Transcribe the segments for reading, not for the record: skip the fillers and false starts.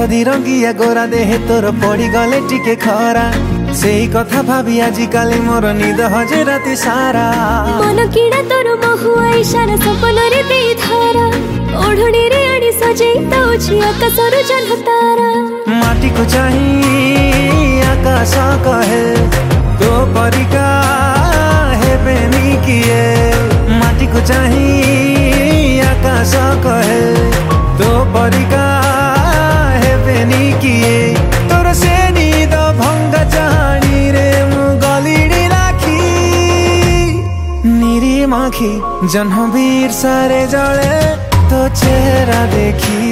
दी रंगिया गोरा देहे तोर पड़ी गले टिके खरा से कथा भाभी आजिकाली मोर निद हजे राति सारा मन किड़ा तोर बहुआ इशारा सपन रे दे धारा ओढ़णी रे आड़ी सजे दउछि आकाशर जल तारा माटी को चाही आकाश कहे तो परिका है बेनी किए माटी को चाही आकाश कहे तो परिका है बेनी किए तोर से नीद भंग चाणी रे मु गलिडी राखी निरी माखी जन्मवीर सारे जले तो चेहरा देखी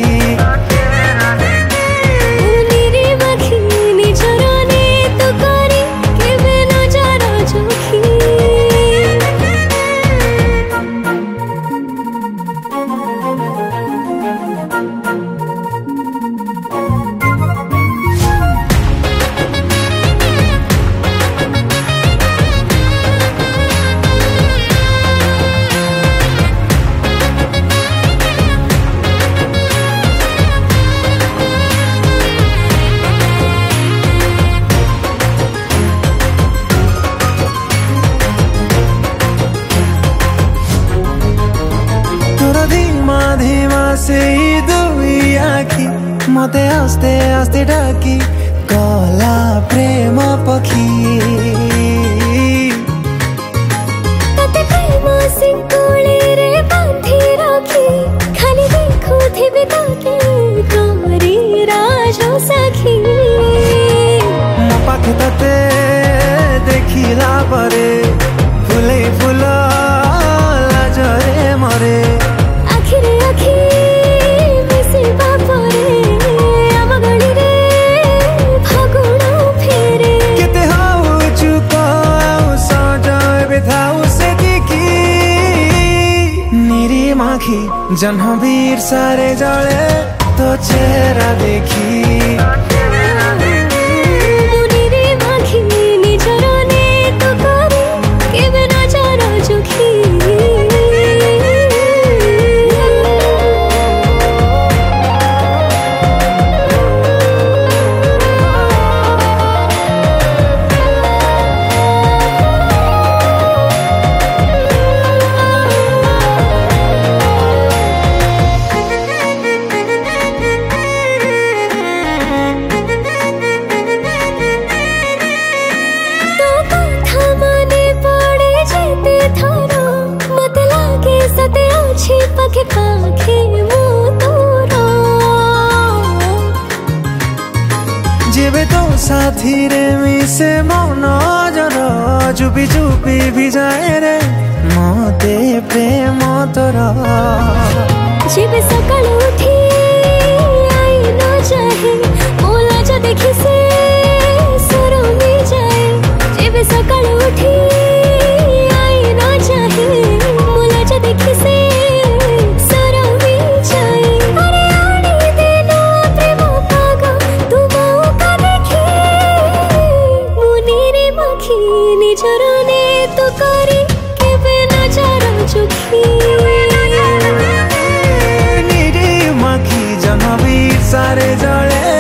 से दुई आखी मते आस्ते आस्ते डाकी कला प्रेम पखी तते प्रेम सिंकुली रे बांधी रखी खाली देखो थिबे ताके तोरी राजो सखी मो पाखे तते देखिला परे फुले फुला लाजरे मरे आखिर आखी जन्मवीर सारे जले तो चेहरा देखी जेबे तो साथी रे मिसे मन जर चुपी चुपी भी जाए रे मते प्रेम तोर जेबे सकाळ उठी आई न चाहे मोला जो देखि से सरमी जाए जेबे सकाळ उठी आई न चाहे मोला जो देखि से सारे जले